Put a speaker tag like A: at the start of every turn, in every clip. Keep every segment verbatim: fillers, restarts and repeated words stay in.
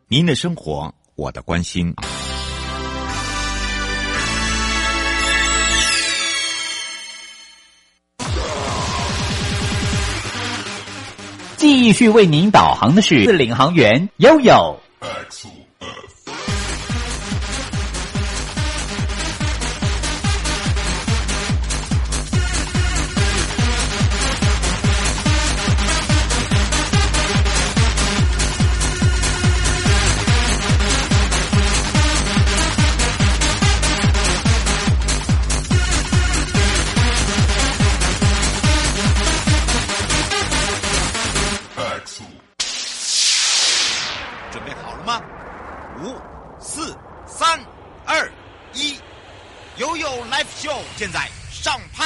A: 您的生活，我的关心。
B: 继续为您导航的是领航员悠悠。
C: 现在上拍。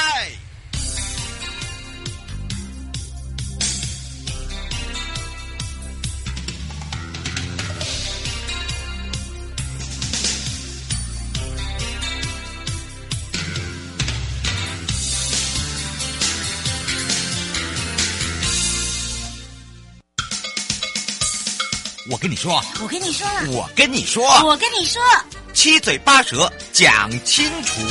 C: 我跟你说，
D: 我跟你说，
C: 我跟你说，
D: 我跟你说，
C: 七嘴八舌讲清楚。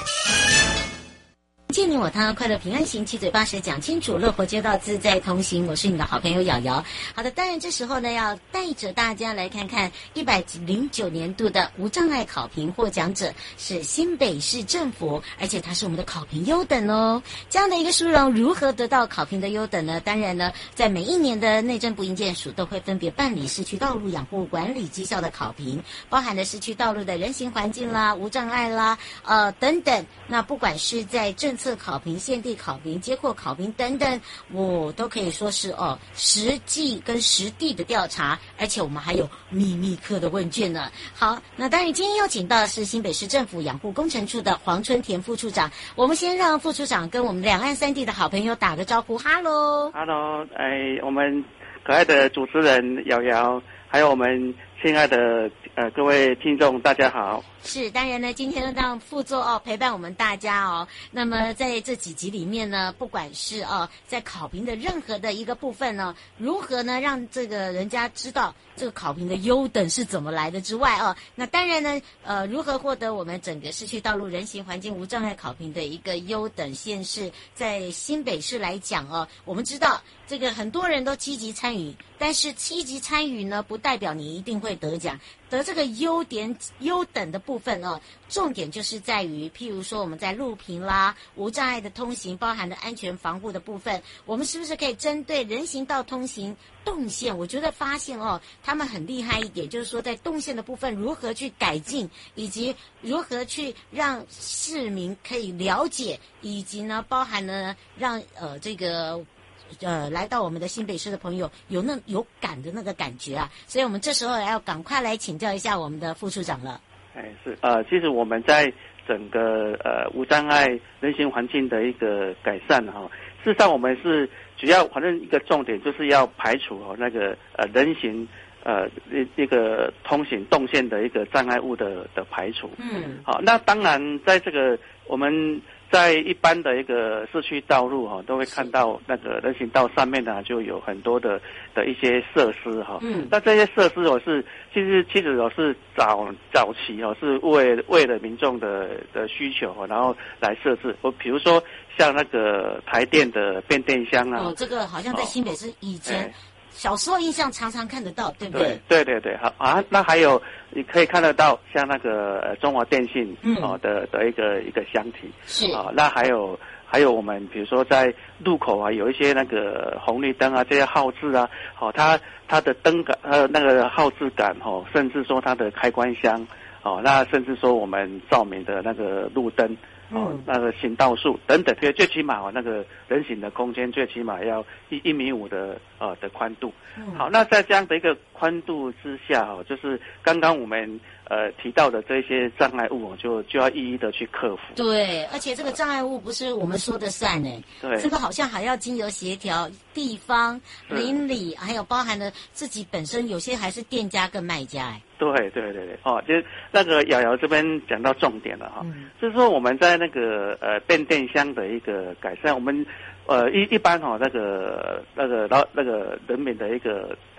D: 见你我他，快乐平安行，七嘴八舌讲清楚，乐活街道自在同行。我是你的好朋友瑶瑶。好的，当然这时候呢，要带着大家来看看一百零九年度的无障碍考评获奖者是新北市政府，而且他是我们的考评优等哦。这样的一个殊荣，如何得到考评的优等呢？当然呢，在每一年的内政部营建署都会分别办理市区道路养护管理绩效的考评，包含了市区道路的人行环境啦、无障碍啦、呃等等。那不管是在政策考评、现地考评、接扩考评等等，我都可以说是哦实际跟实地的调查，而且我们还有秘密课的问卷呢。好，那当然今天邀请到的是新北市政府养护工程处的黄春田副处长，我们先让副处长跟我们两岸三地的好朋友打个招呼。哈喽，
E: 哈喽，哎，我们可爱的主持人瑶瑶，还有我们亲爱的呃各位听众，大家好。
D: 是，当然呢，今天让副座哦陪伴我们大家哦。那么在这几集里面呢，不管是哦在考评的任何的一个部分呢，如何呢让这个人家知道这个考评的优等是怎么来的之外哦，那当然呢，呃，如何获得我们整个市区道路人行环境无障碍考评的一个优等县市，在新北市来讲哦，我们知道这个很多人都积极参与，但是积极参与呢，不代表你一定会得奖。得这个优点优等的部分哦，重点就是在于，譬如说我们在路平啦、无障碍的通行，包含的安全防护的部分，我们是不是可以针对人行道通行动线？我觉得发现哦，他们很厉害一点，就是说在动线的部分如何去改进，以及如何去让市民可以了解，以及呢，包含呢让呃这个。呃，来到我们的新北市的朋友有那有感的那个感觉啊，所以我们这时候要赶快来请教一下我们的副处长了。
E: 哎，是呃，其实我们在整个呃无障碍人行环境的一个改善哈、哦，事实上我们是主要反正一个重点就是要排除哦那个呃人行呃一个通行动线的一个障碍物的的排除。嗯，好，那当然在这个我们。在一般的一个市区道路哈、哦，都会看到那个人行道上面呢，就有很多的的一些设施哈、哦。嗯。那这些设施哦是，其实其实哦是早早期哦是为为了民众的的需求哦，然后来设置。我比如说像那个台电的变电箱啊。
D: 哦，这个好像在新北市以前。哦小时候印象常常看得到，对不对？
E: 对对对对，好啊。那还有你可以看得到像那个呃中华电信哦的的一个一个箱体是啊。那还有还有我们比如说在路口啊有一些那个红绿灯啊这些号志啊，好、哦、它它的灯杆呃那个号志杆哦，甚至说它的开关箱哦，那甚至说我们照明的那个路灯。哦，那个行道树等等，最最起码哦，那个人行的空间最起码要一一米五的呃的宽度。嗯、好，那在这样的一个宽度之下哦，就是刚刚我们呃提到的这些障碍物哦，就就要一一的去克服。
D: 对，而且这个障碍物不是我们说的算哎，
E: 对，
D: 这个好像还要经由协调地方、邻里，还有包含了自己本身，有些还是店家跟卖家哎。
E: 对对对对，哦，就是那个瑶瑶这边讲到重点了哈、哦嗯，就是说我们在那个呃变电箱的一个改善，我们呃一一般哈、哦、那个那个然后那个人民的一个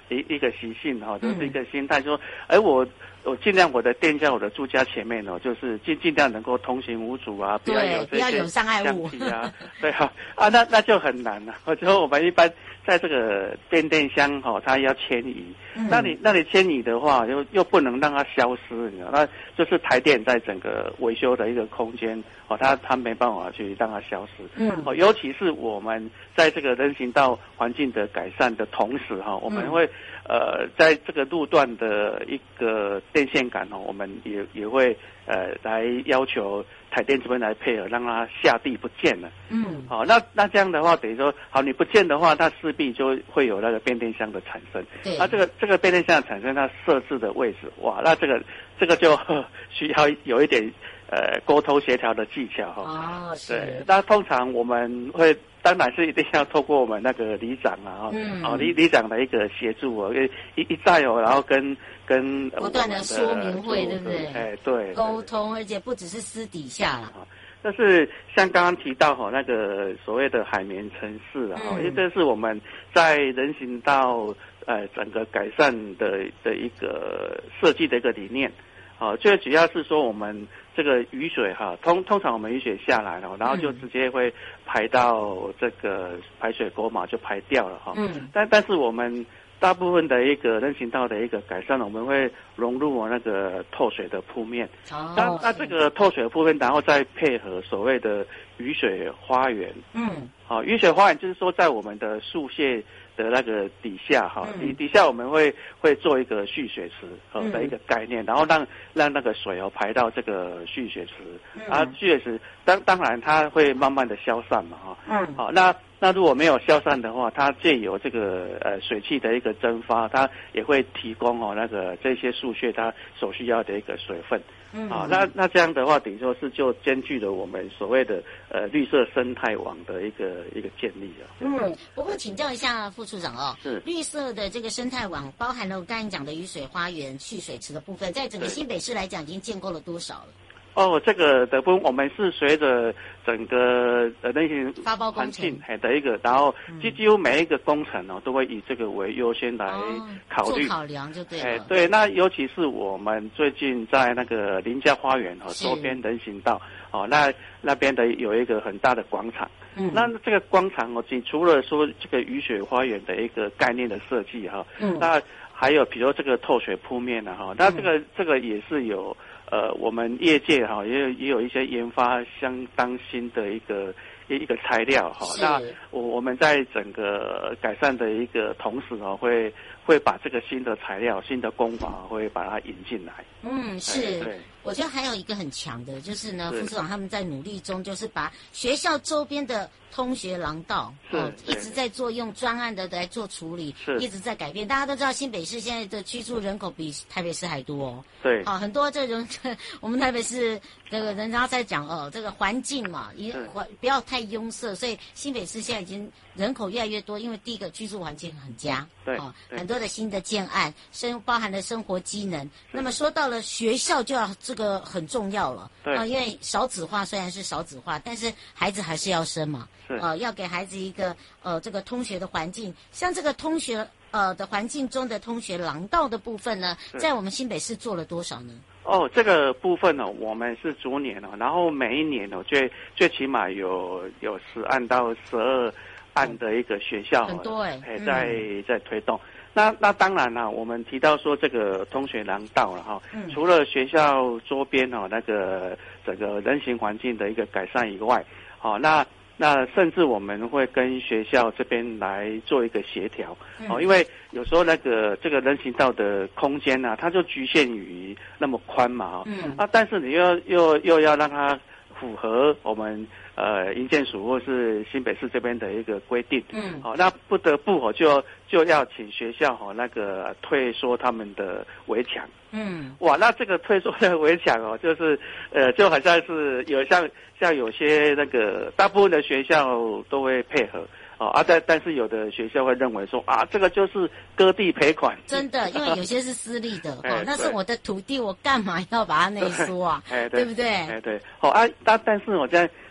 E: 一一个习性哈，就是一个心态，说，哎，我我尽量我的店家、我的住家前面哦，就是尽尽量能够通行无阻啊，不要有这些
D: 不要有障碍物
E: 啊，对啊，啊，那那就很难了。我觉得我们一般在这个变电箱哈，它要迁移，嗯、那你那你迁移的话，又又不能让它消失，你知道，那就是台电在整个维修的一个空间哦，它它没办法去让它消失，嗯，哦，尤其是我们在这个人行道环境的改善的同时哈，我们会、嗯、呃在这个路段的一个电线杆哦，我们也也会呃来要求台电这边来配合，让它下地不见了。嗯，好、哦，那那这样的话，等于说，好，你不见的话，它势必就会有那个变电箱的产生。对，那这个这个变电箱的产生，它设置的位置，哇，那这个这个就需要有一点呃沟通协调的技巧哈。哦，是。对，那通常我们会。当然是一定要透过我们那个里长啊，嗯，哦，里里长的一个协助哦，一一再哦，然后跟跟
D: 不断的说明会，对不对？
E: 哎，对，
D: 沟通，而且不只是私底下了。
E: 但是像刚刚提到哈，那个所谓的海绵城市啊，因为这是我们在人行道呃整个改善的的一个设计的一个理念。好，最主要是说我们这个雨水哈，通通常我们雨水下来了，然后就直接会排到这个排水沟嘛，就排掉了哈。嗯。但但是我们大部分的一个人行道的一个改善，我们会融入我那个透水的铺面。哦。那那这个透水的铺面，然后再配合所谓的雨水花园。嗯。好，雨水花园就是说在我们的树屑的那个底下哈，底底下我们会会做一个蓄水池呃的一个概念，然后让让那个水哦排到这个蓄水池，啊蓄水池当当然它会慢慢的消散嘛哈，嗯，好那那如果没有消散的话，它借由这个呃水汽的一个蒸发，它也会提供哦那个这些树屑它所需要的一个水分。嗯，啊，那那这样的话，等于说是就兼具了我们所谓的呃绿色生态网的一个一个建立啊。
D: 嗯，不过请教一下副处长哦，是绿色的这个生态网包含了我刚才讲的雨水花园、蓄水池的部分，在整个新北市来讲，已经建构了多少了？
E: 哦，这个的部分我们是随着整个呃那些
D: 发包工程
E: 的一个，然后几几乎每一个工程哦，都会以这个为优先来考虑、
D: 哦、做考量就对了。
E: 哎，对，那尤其是我们最近在那个林家花园哦周边人行道哦，那那边的有一个很大的广场。嗯，那这个广场哦，除了说这个雨水花园的一个概念的设计哈，嗯，那还有比如这个透水铺面呢哈，那这个、嗯、这个也是有。呃，我们业界哈也有也有一些研发相当新的一个一一个材料哈，那我我们在整个改善的一个同时呢，会会把这个新的材料、新的工法会把它引进来。
D: 嗯，是。对，我觉得还有一个很强的，就是呢，副处长他们在努力中，就是把学校周边的通学廊道哦，一直在做用专案的来做处理，一直在改变。大家都知道新北市现在的居住人口比台北市还多哦。
E: 对。
D: 好、哦，很多这种我们台北市这个人家在讲哦，这个环境嘛，也环不要太拥塞，所以新北市现在已经人口越来越多，因为第一个居住环境很佳，
E: 对，
D: 哦，很多的新的建案，生包含了生活机能。那么说到了学校，就要这个很重要了，对啊、呃，因为少子化虽然是少子化，但是孩子还是要生嘛，呃，要给孩子一个呃这个通学的环境，像这个通学呃的环境中的通学廊道的部分呢，在我们新北市做了多少呢？
E: 哦，这个部分呢、哦，我们是逐年哦，然后每一年哦，最最起码有有十案到十二案的一个学校、哦，
D: 很多哎、
E: 欸，在、嗯、在推动。那那当然啦，我们提到说这个通学廊道了哈，嗯、除了学校周边哦那个整个人行环境的一个改善以外，哦那。那甚至我们会跟学校这边来做一个协调，嗯、哦，因为有时候那个这个人行道的空间啊，它就局限于那么宽嘛，嗯，啊，但是你又又又要让它符合我们呃营建署或是新北市这边的一个规定，嗯，好、哦，那不得不哦就就要请学校哦那个退缩他们的围墙。嗯，哇，那这个退缩的围墙哦，就是呃，就好像是有像像有些那个大部分的学校都会配合哦啊，但但是有的学校会认为说啊，这个就是割地赔款。
D: 真的，因为有些是私立的哦，那是我的土地，我干嘛要把它内缩啊？
E: 哎，
D: 对不对？
E: 哎，对，哦啊，但但是我在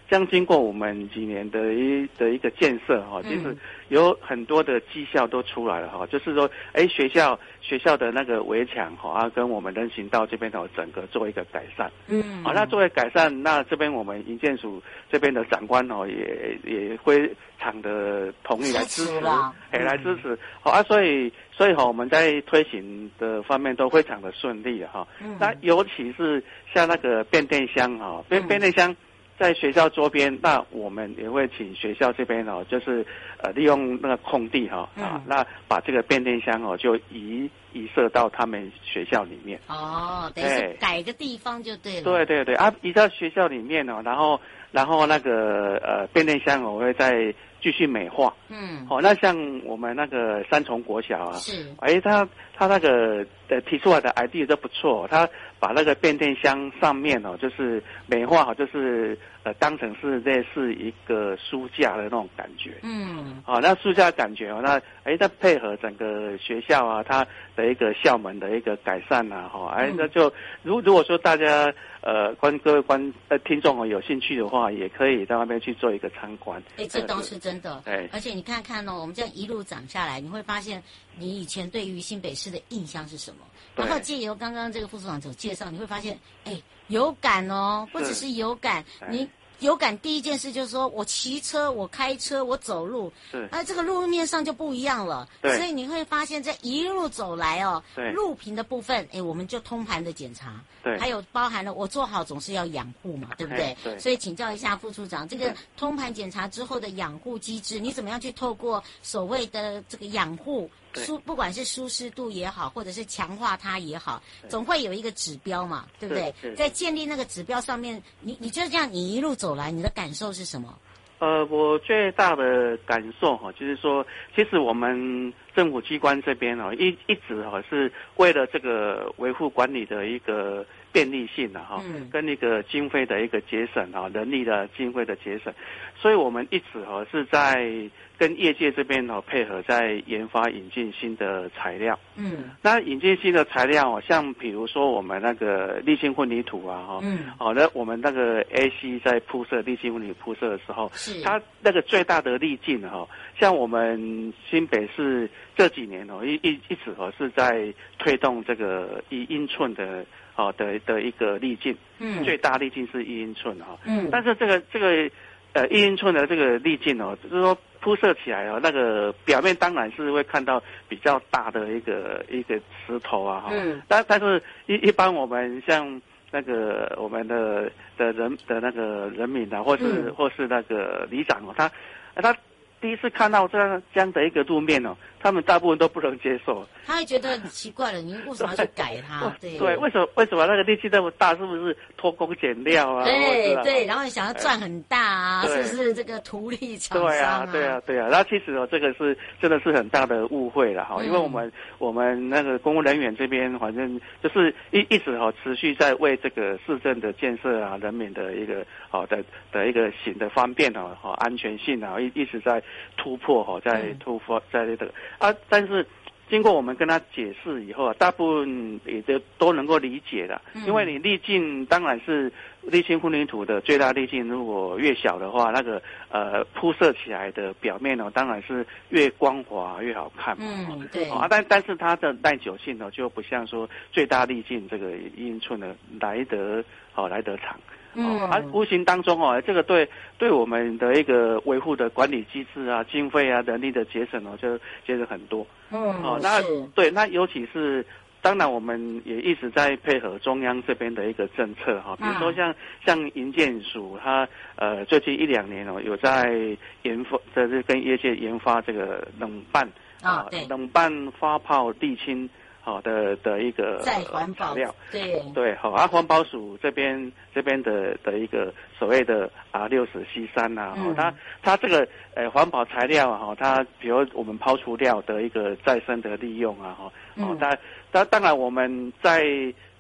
E: 像经过我们几年的一的一个建设哈，其实有很多的绩效都出来了哈，就是说，哎，学校学校的那个围墙哈啊，跟我们人行道这边哦，整个做一个改善。嗯，好，那作为改善，那这边我们营建署这边的长官哦，也也非常的同意来支持，哎，来支持。好啊，所以所以哈，我们在推行的方面都非常的顺利哈。嗯，那尤其是像那个变电箱哈，变变电箱。在学校周边，那我们也会请学校这边哦，就是呃利用那个空地哈、哦、啊、嗯，那把这个变电箱哦就移移设到他们学校里面。
D: 哦，等于是改个地方就对了。
E: 对对对啊，移到学校里面哦，然后然后那个呃变电箱我会再继续美化。嗯，好、哦，那像我们那个三重国小啊，是，哎，他他那个呃提出来的 idea 都不错，他把那个变电箱上面哦，就是美化好，就是呃当成是类似一个书架的那种感觉。嗯，好、哦，那书架感觉哦，那哎，再配合整个学校啊，它的一个校门的一个改善啊，哈、哦，哎，那就如如果说大家呃观各位观呃听众哦有兴趣的话，也可以在那边去做一个参观。
D: 哎，这倒是真的。
E: 对，
D: 而且你看看哦，我们这样一路长下来，你会发现你以前对于新北市的印象是什么？然后借由刚刚这个副处长所介绍，你会发现，哎，有感哦，不只是有感，你有感第一件事就是说我骑车、我开车、我走路，是，那这个路面上就不一样了。对，所以你会发现，这一路走来哦，对，路平的部分，哎，我们就通盘的检查，对，还有包含了我做好总是要养护嘛，对不对？对。所以请教一下副处长，这个通盘检查之后的养护机制，你怎么样去透过所谓的这个养护？舒不管是舒适度也好，或者是强化它也好，总会有一个指标嘛，对不对？在建立那个指标上面，你你觉得这样，你一路走来，你的感受是什么？
E: 呃，我最大的感受哈，就是说，其实我们政府机关这边哦，一一直哈是为了这个维护管理的一个便利性的哈，嗯，跟那个经费的一个节省啊，人力的经费的节省，所以我们一直哈是在跟业界这边哦配合，在研发引进新的材料。嗯，那引进新的材料哦，像比如说我们那个沥青混凝土啊，哈，嗯，好、哦，那我们那个 A C 在铺设沥青混凝土铺设的时候，是它那个最大的力径哈、哦，像我们新北市这几年哦，一一一直哦是在推动这个一英寸的哦的的一个力径，嗯，最大力径是一英寸哈、哦，嗯，但是这个这个呃一英寸的这个力径哦，就是说铺设起来哦，那个表面当然是会看到比较大的一个一个石头啊，哈、嗯，但但是一一般我们像那个我们的的人的那个人民啊，或是、嗯、或是那个里长哦，他他第一次看到这样这样的一个路面哦，他们大部分都不能接受。
D: 他会觉得很奇怪了，你为什么要去改它？对
E: 对，为什么为什么那个力气那么大？是不是偷工减料啊？
D: 对对，然后你想要赚很大啊，是不是这个图利厂商啊？
E: 对啊对啊对啊，那其实哦，这个是真的是很大的误会了哈、嗯，因为我们我们那个公务人员这边，反正就是一一直哈持续在为这个市政的建设啊、人民的一个好的的一个行的方便啊、好安全性啊，一一直在突破哈，在突破在这个啊，但是。经过我们跟他解释以后啊，大部分也都都能够理解的，因为你粒径当然是沥青混凝土的最大粒径，如果越小的话，那个呃铺设起来的表面呢，当然是越光滑越好看嘛。嗯，对。啊，但但是它的耐久性呢，就不像说最大粒径这个一英寸的来得好来得长。嗯，而、啊、无形当中哦，这个对对我们的一个维护的管理机制啊、经费啊、人力的节省哦，就节省很多。嗯，哦，那对，那尤其是当然我们也一直在配合中央这边的一个政策哈，比如说像、嗯、像营建署，它呃最近一两年哦，有在研发，这是跟业界研发这个冷拌啊，对，冷拌发泡沥青。好的的一个
D: 再环保
E: 料，
D: 对
E: 对，好啊，环保署这边这边的的一个所谓的 R 六十 C 三呐，哦，它它这个呃环保材料啊，哈，它比如我们抛除料的一个再生的利用啊，哈，哦，它它当然我们在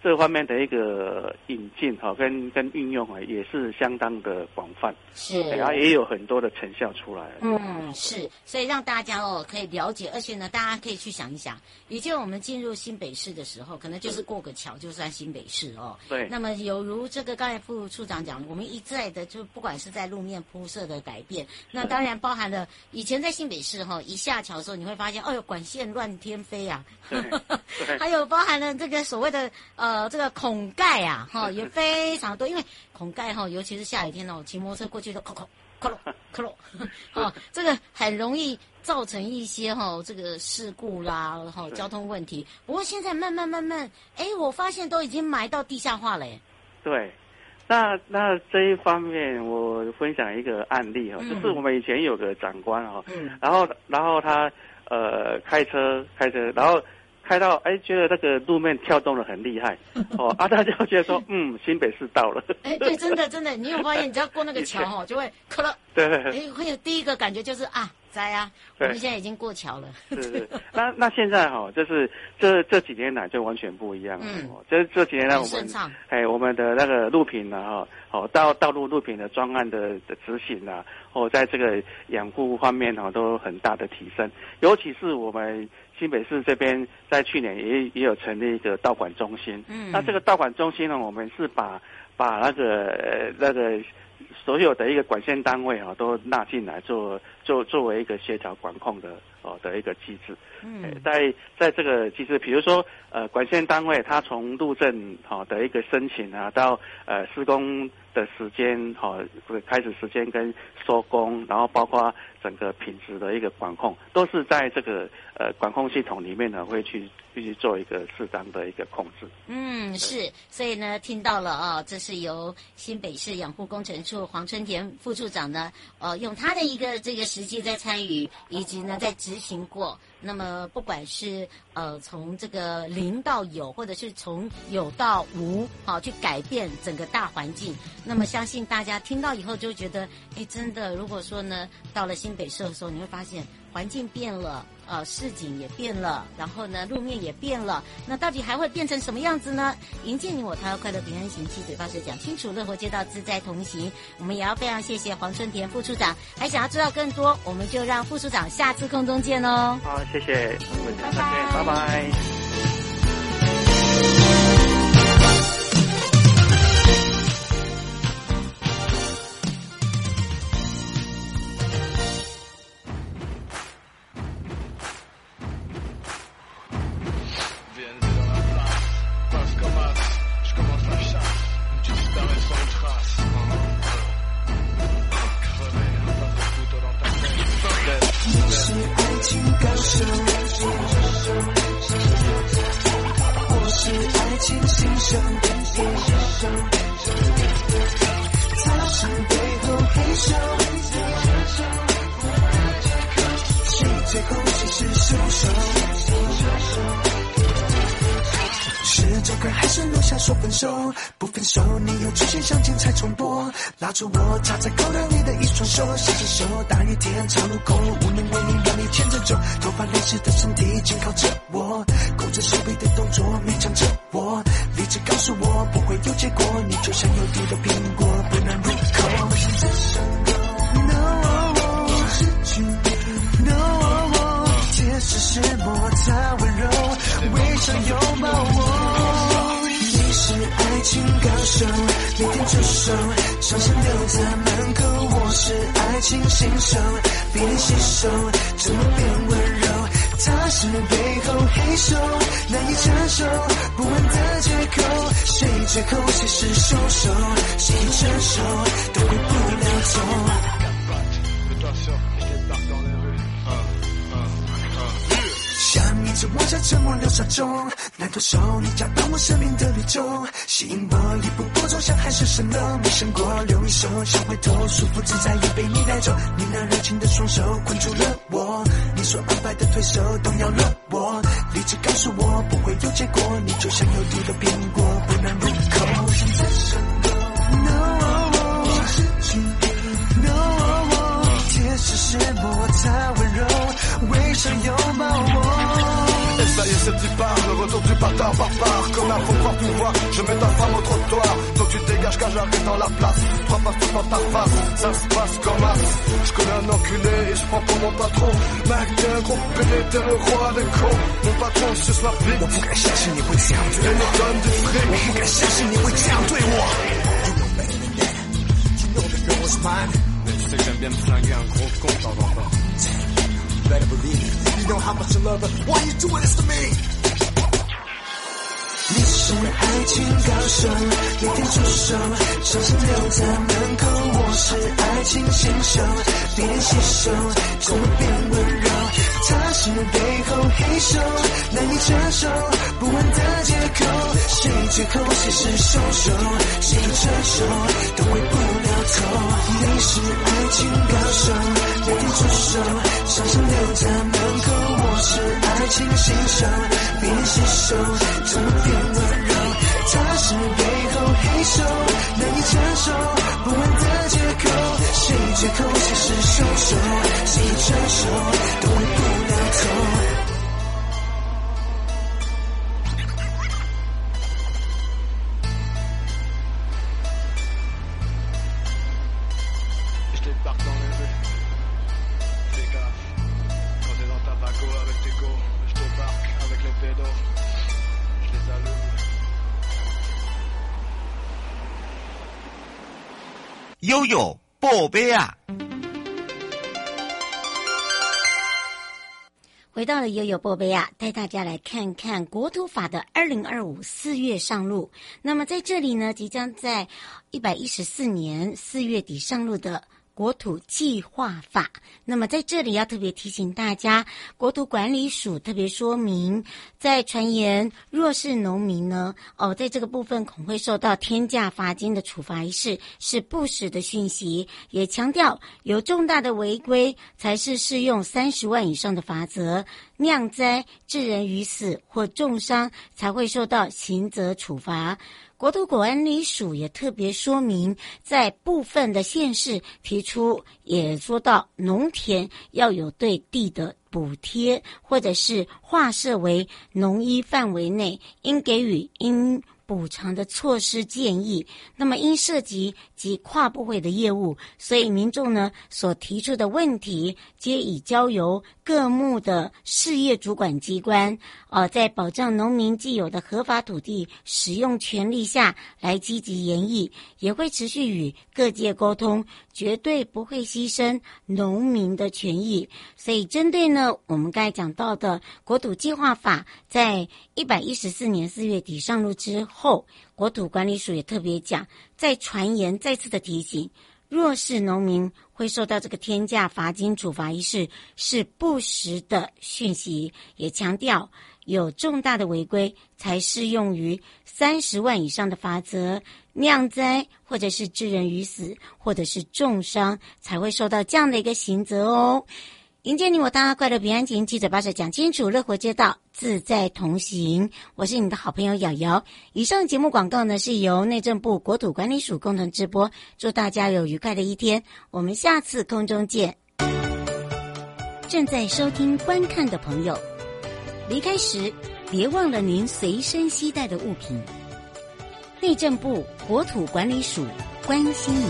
E: 这方面的一个引进哈、哦，跟跟运用啊，也是相当的广泛，
D: 是，
E: 然后也有很多的成效出来。
D: 嗯，是，所以让大家哦可以了解，而且呢，大家可以去想一想，以前我们进入新北市的时候，可能就是过个桥就算新北市哦。
E: 对。
D: 那么有如这个刚才副处长讲，我们一再的就不管是在路面铺设的改变，那当然包含了以前在新北市哈、哦，一下桥的时候你会发现，哦哟，管线乱天飞啊，还有包含了这个所谓的呃这个孔盖啊，哈、哦、也非常多，因为孔盖哈、哦，尤其是下雨天哦，骑摩托车过去都扣扣。克隆克隆，哦，这个很容易造成一些哈、哦、这个事故啦，哈、哦、交通问题。不过现在慢慢慢慢，哎，我发现都已经埋到地下化了耶。
E: 对，那那这一方面我分享一个案例哈、哦，嗯、就是我们以前有个长官哈、哦，嗯、然后然后他呃开车开车，然后。开到哎，觉得那个路面跳动的很厉害，哦，啊，大家就觉得说，嗯，新北市到了。
D: 哎，对，真的真的，你有发现，你只要过那个桥哦，就会磕了。
E: 对。
D: 哎，会有第一个感觉就是啊，在啊，我们现在已经过桥了。
E: 是是。那那现在哈、哦，就是这这几年来就完全不一样了。嗯。哦，这这几年来我们，哎，我们的那个路平呢哈，哦，道道路路平的专案的的执行啊，哦，在这个养护方面哈、哦，都很大的提升，尤其是我们。新北市这边在去年也也有成立一个道管中心，嗯，那这个道管中心呢，我们是把把那个、呃、那个所有的一个管线单位啊，都纳进来做做作为一个协调管控的哦的一个机制。嗯，在在这个机制，比如说呃管线单位它从路政好、哦、的一个申请啊，到呃施工的时间好、哦、开始时间跟收工，然后包括整个品质的一个管控，都是在这个呃管控系统里面呢，会去必须做一个适当的一个控制。
D: 嗯，是，所以呢，听到了啊、哦，这是由新北市养护工程处黄春田副处长呢，呃，用他的一个这个实际在参与，以及呢在执行过。那么不管是呃从这个零到有，或者是从有到无，好、哦、去改变整个大环境。那么相信大家听到以后就觉得，哎，真的，如果说呢到了新北市的时候，你会发现环境变了，呃，市景也变了，然后呢路面也变了，那到底还会变成什么样子呢？迎接你我他快乐平安行，七嘴八舌讲清楚，乐活街道自在同行。我们也要非常谢谢黄春田副处长，还想要知道更多，我们就让副处长下次空中见哦。
E: 好，谢谢，
D: 嗯，拜
E: 拜，拜拜。
F: 不分手，你又出现相见才重播，拉住我插在口袋里的一双手，牵着手，大雨天长路口，无能为力让你牵着走，头发淋湿的身体紧靠着我，勾着手臂的动作勉强着我，理智告诉我不会有结果，你就像有毒的苹果不能入口。No， 失去你 No， 解释是摩擦温柔，微笑拥抱我。是爱情高手，每天出手，双手留在门口。我是爱情新手，比你洗手，怎么变温柔？他是背后黑手，难以承受不安的借口。谁借口谁是凶手？谁承受都回不了头。像一直往下沉默流沙中，难脱手，你夹断我生命的绿洲，吸引我一步步走向海市蜃楼，没想过留一手，想回头，束缚自在也被你带走，你那热情的双手困住了我，你所安排的推手动摇了我，理智告诉我不会有结果，你就像有毒的苹果不能入口。No， 失去你 No， 解释是摩擦温柔，微笑拥抱我。 c'est dix barres, le retour du bâtard barbare. Comme un faux pouvoir, je mets ta femme au trottoir. Donc tu dégages quand j'arrive dans la place. Trois pas tout dans ta face, ça se passe comme as. Je connais un enculé et je prends pour mon patron. Mec, t'es un gros pédé, t'es le roi des cons. Mon patron suce ma bite. 我不敢相信你会这样对我， 你 donne du fric. 我不敢相信你会这样对我。 You know better than that. You know the girl is mine. Mais tu sais que j'aime bien me flinguer un gros con de temps en temps. You better believe it. You know how much I love her. Why you doing this to me? 你是爱情高手，每天出手，手心留在门口。我是爱情新手，别人洗手，怎么变温柔？他是背后黑手，难以承受不安的借口。谁借口谁是凶手，谁承受都回不了头。你是爱情高手，每天出手，手心留在门口。我是爱情新手，别人洗手，怎么变温柔？他是背后黑手，难以承受不安的借口。谁借口谁是凶手，谁承受都回不了头。
C: 悠悠宝贝啊！
D: 回到了悠悠宝贝啊，带大家来看看国土法的二零二五四月上路。那么在这里呢，即将在一百一十四年四月底上路的国土计划法。那么在这里要特别提醒大家，国土管理署特别说明，在传言弱势农民呢，哦，在这个部分恐会受到天价罚金的处罚一事是不实的讯息，也强调有重大的违规才是适用三十万以上的罚则，酿灾致人于死或重伤才会受到刑责处罚。国土管理署也特别说明，在部分的县市提出，也说到农田要有对地的补贴，或者是划设为农医范围内，应给予应补偿的措施建议。那么因涉及及跨部会的业务，所以民众呢所提出的问题，皆已交由各目的事业主管机关，呃，在保障农民既有的合法土地使用权利下来积极研议，也会持续与各界沟通，绝对不会牺牲农民的权益。所以针对呢我们刚才讲到的国土计划法，在一百一十四年四月底上路之后，国土管理署也特别讲，在传言再次的提醒，弱势农民会受到这个天价罚金处罚一事是不实的讯息，也强调有重大的违规才适用于三十万以上的罚则，酿灾或者是致人于死或者是重伤才会受到这样的一个刑责哦。迎接你我他，快乐平安行，七嘴八舌讲清楚，乐活街道自在同行。我是你的好朋友瑶瑶。以上节目广告呢是由内政部国土管理署共同直播，祝大家有愉快的一天，我们下次空中见。正在收听观看的朋友，离开时别忘了您随身携带的物品。内政部国土管理署关心您。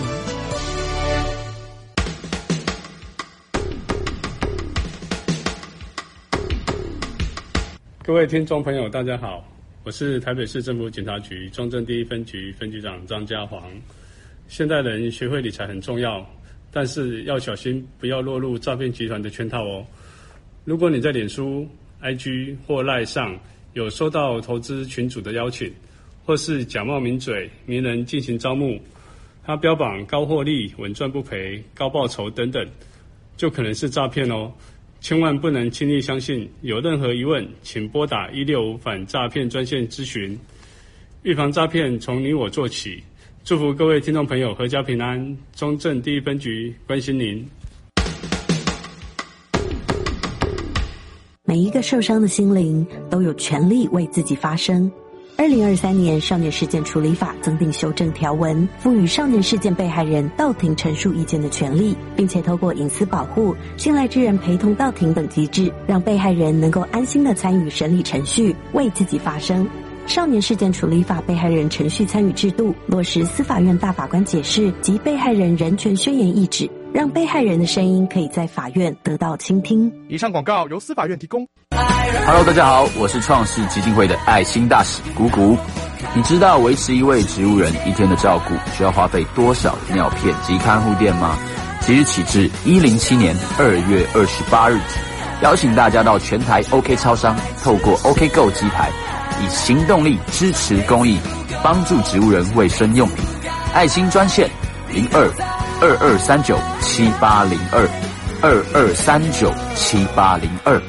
G: 各位听众朋友大家好，我是台北市政府警察局中正第一分局分局长张家煌。现代人学会理财很重要，但是要小心不要落入诈骗集团的圈套哦。如果你在脸书、I G 或 LINE 上有收到投资群组的邀请，或是假冒名嘴、名人进行招募，他标榜高获利、稳赚不赔、高报酬等等，就可能是诈骗哦。千万不能轻易相信，有任何疑问请拨打一六五反诈骗专线咨询。预防诈骗从你我做起，祝福各位听众朋友阖家平安。中正第一分局关心您。
H: 每一个受伤的心灵都有权利为自己发声。 二零二三年少年事件处理法增订修正条文，赋予少年事件被害人到庭陈述意见的权利，并且透过隐私保护、信赖之人陪同到庭等机制，让被害人能够安心地参与审理程序，为自己发声。少年事件处理法被害人程序参与制度，落实司法院大法官解释及被害人人权宣言意旨，让被害人的声音可以在法院得到倾听。
I: 以上广告由司法院提供。
J: Hello， 大家好，我是创世基金会的爱心大使谷谷。你知道维持一位植物人一天的照顾需要花费多少尿片及看护垫吗？即日起至一零七年二月二十八日止，邀请大家到全台 OK 超商，透过 OK Go 机台，以行动力支持公益，帮助植物人卫生用品。爱心专线零二二二三九七八零二二二三九七八零二。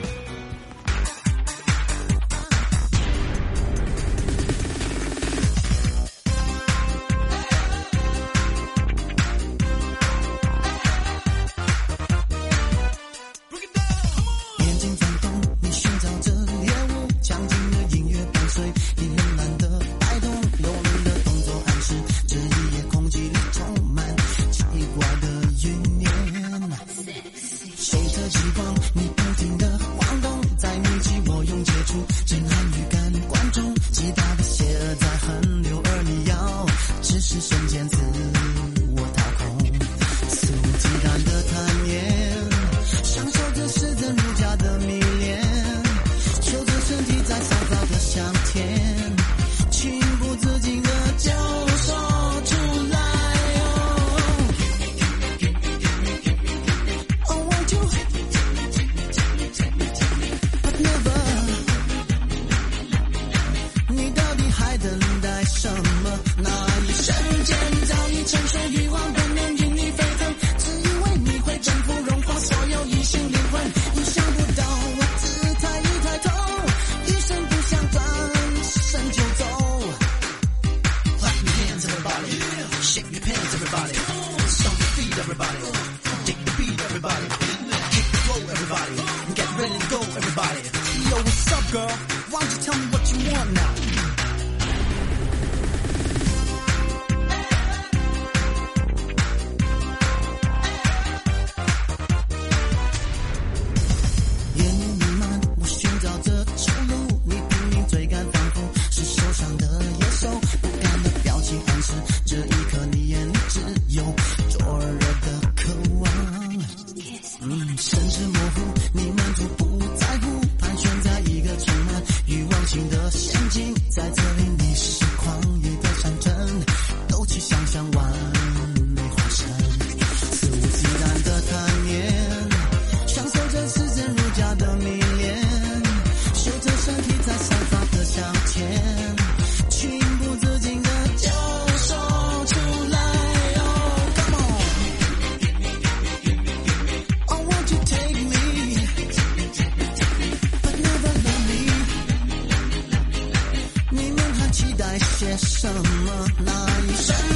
F: 期待些什么？那一瞬